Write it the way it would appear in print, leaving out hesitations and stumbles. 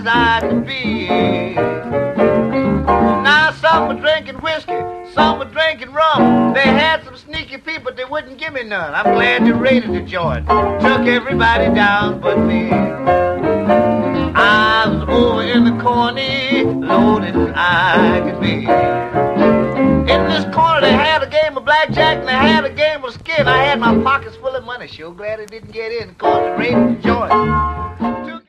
I could be. Now some were drinking whiskey, some were drinking rum. They had some sneaky people, they wouldn't give me none. I'm glad you raided the joint, took everybody down but me. I was over in the corner, loaded as I could be. In this corner they had a game of blackjack and they had a game of skin. I had my pockets full of money, sure glad I didn't get in, cause they raided the joint.